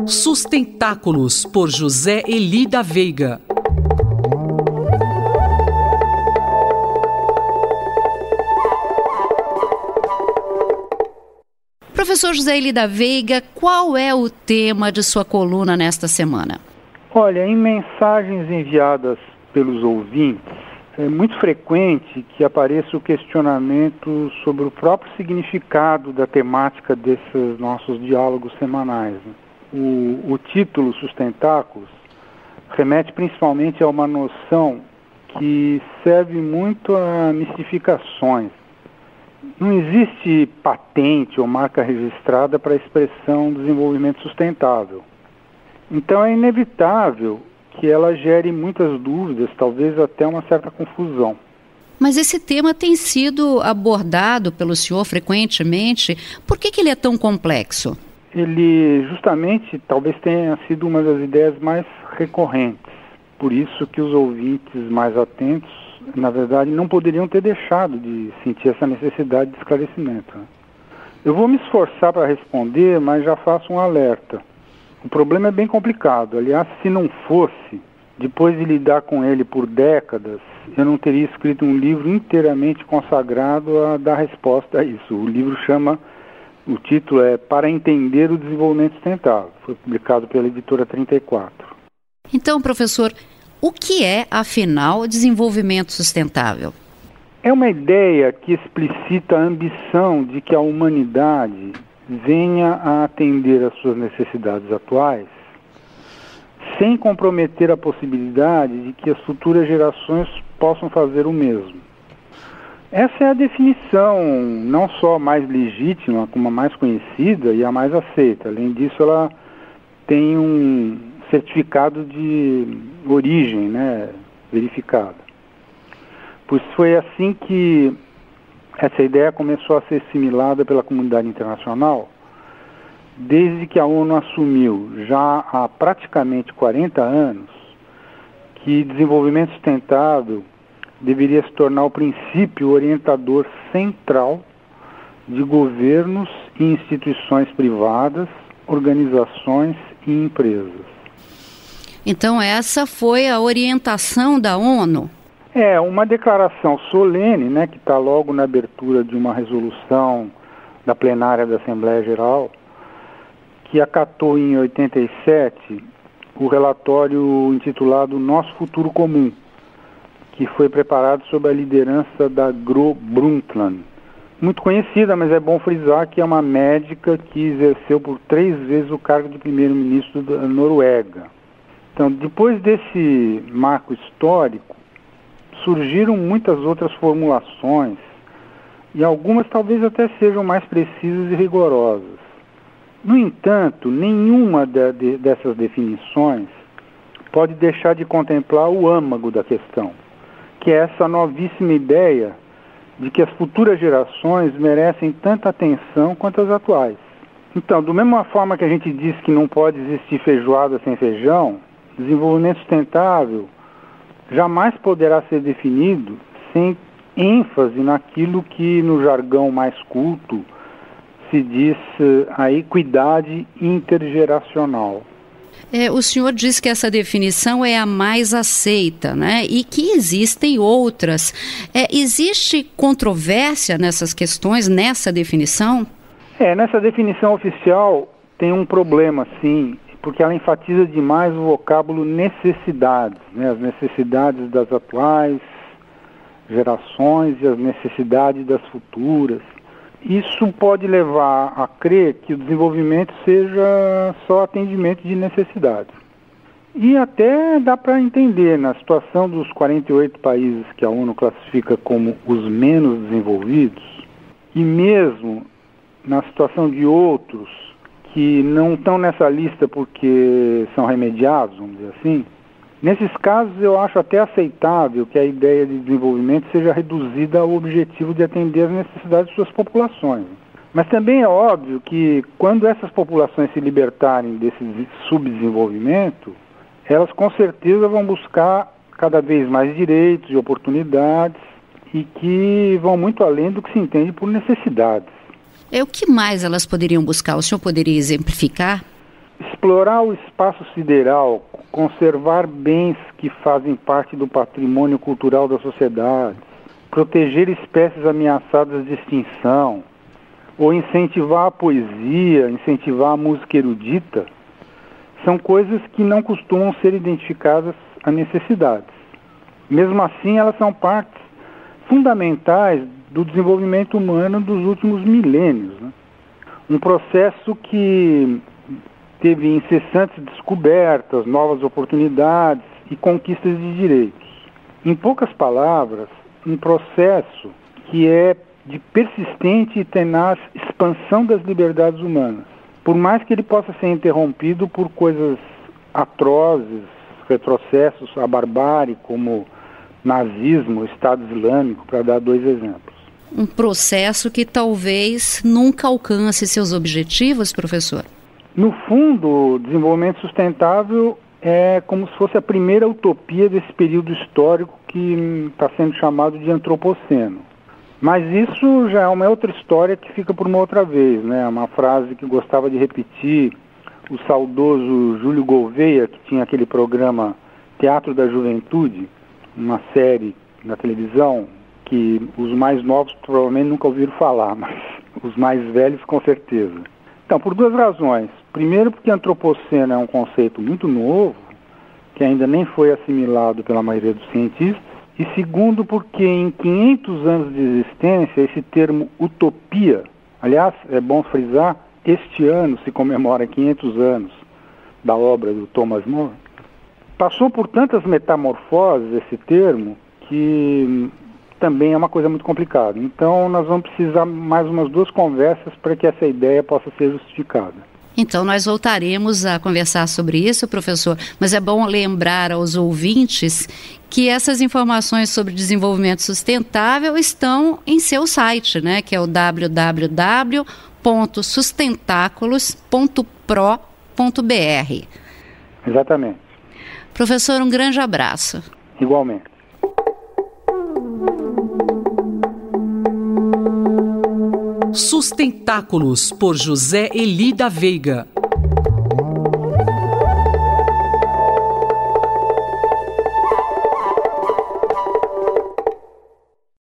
Sustentáculos, por José Eli da Veiga. Professor José Eli da Veiga, qual é o tema de sua coluna nesta semana? Olha, em mensagens enviadas pelos ouvintes, é muito frequente que apareça o questionamento sobre o próprio significado da temática desses nossos diálogos semanais. O título Sustentáculos remete principalmente a uma noção que serve muito a mistificações. Não existe patente ou marca registrada para a expressão desenvolvimento sustentável. Então é inevitável que ela gere muitas dúvidas, talvez até uma certa confusão. Mas esse tema tem sido abordado pelo senhor frequentemente. Por que ele é tão complexo? Ele justamente talvez tenha sido uma das ideias mais recorrentes. Por isso que os ouvintes mais atentos, na verdade, não poderiam ter deixado de sentir essa necessidade de esclarecimento. Eu vou me esforçar para responder, mas já faço um alerta. O problema é bem complicado. Aliás, se não fosse, depois de lidar com ele por décadas, eu não teria escrito um livro inteiramente consagrado a dar resposta a isso. O título é Para Entender o Desenvolvimento Sustentável. Foi publicado pela editora 34. Então, professor, o que é, afinal, desenvolvimento sustentável? É uma ideia que explicita a ambição de que a humanidade venha a atender às suas necessidades atuais, sem comprometer a possibilidade de que as futuras gerações possam fazer o mesmo. Essa é a definição não só mais legítima, como a mais conhecida e a mais aceita. Além disso, ela tem um certificado de origem, verificado. Pois foi assim que essa ideia começou a ser assimilada pela comunidade internacional, desde que a ONU assumiu, já há praticamente 40 anos, que desenvolvimento sustentável deveria se tornar o princípio orientador central de governos e instituições privadas, organizações e empresas. Então essa foi a orientação da ONU? É uma declaração solene, que está logo na abertura de uma resolução da plenária da Assembleia Geral, que acatou em 87 o relatório intitulado Nosso Futuro Comum, que foi preparado sob a liderança da Gro Brundtland. Muito conhecida, mas é bom frisar que é uma médica que exerceu por 3 vezes o cargo de primeiro-ministro da Noruega. Então, depois desse marco histórico, surgiram muitas outras formulações, e algumas talvez até sejam mais precisas e rigorosas. No entanto, nenhuma dessas definições pode deixar de contemplar o âmago da questão, que é essa novíssima ideia de que as futuras gerações merecem tanta atenção quanto as atuais. Então, da mesma forma que a gente diz que não pode existir feijoada sem feijão, desenvolvimento sustentável jamais poderá ser definido sem ênfase naquilo que no jargão mais culto se diz a equidade intergeracional. O senhor diz que essa definição é a mais aceita, e que existem outras. Existe controvérsia nessas questões, nessa definição? Nessa definição oficial tem um problema, sim, porque ela enfatiza demais o vocábulo necessidades, as necessidades das atuais gerações e as necessidades das futuras. Isso pode levar a crer que o desenvolvimento seja só atendimento de necessidades. E até dá para entender, na situação dos 48 países que a ONU classifica como os menos desenvolvidos, e mesmo na situação de outros que não estão nessa lista porque são remediados, vamos dizer assim, nesses casos eu acho até aceitável que a ideia de desenvolvimento seja reduzida ao objetivo de atender às necessidades de suas populações. Mas também é óbvio que quando essas populações se libertarem desse subdesenvolvimento, elas com certeza vão buscar cada vez mais direitos e oportunidades e que vão muito além do que se entende por necessidades. O que mais elas poderiam buscar? O senhor poderia exemplificar? explorar o espaço sideral, conservar bens que fazem parte do patrimônio cultural da sociedade, proteger espécies ameaçadas de extinção, ou incentivar a poesia, incentivar a música erudita, são coisas que não costumam ser identificadas a necessidades. Mesmo assim, elas são partes fundamentais do desenvolvimento humano dos últimos milênios, né? Um processo que teve incessantes descobertas, novas oportunidades e conquistas de direitos. Em poucas palavras, um processo que é de persistente e tenaz expansão das liberdades humanas. Por mais que ele possa ser interrompido por coisas atrozes, retrocessos à barbárie, como nazismo, Estado Islâmico, para dar 2 exemplos. Um processo que talvez nunca alcance seus objetivos, professor? No fundo, o desenvolvimento sustentável é como se fosse a primeira utopia desse período histórico que está sendo chamado de antropoceno. Mas isso já é uma outra história que fica por uma outra vez, né? Uma frase que gostava de repetir o saudoso Júlio Gouveia, que tinha aquele programa Teatro da Juventude, uma série na televisão que os mais novos provavelmente nunca ouviram falar, mas os mais velhos com certeza. Então, por 2 razões. Primeiro, porque antropoceno é um conceito muito novo, que ainda nem foi assimilado pela maioria dos cientistas. E segundo, porque em 500 anos de existência, esse termo utopia, aliás, é bom frisar, este ano se comemora 500 anos da obra do Thomas More, passou por tantas metamorfoses esse termo que também é uma coisa muito complicada. Então nós vamos precisar mais umas 2 conversas para que essa ideia possa ser justificada. Então nós voltaremos a conversar sobre isso, professor, mas é bom lembrar aos ouvintes que essas informações sobre desenvolvimento sustentável estão em seu site, né, que é o www.sustentáculos.pro.br. Exatamente. Professor, um grande abraço. Igualmente. Sustentáculos, por José Eli da Veiga.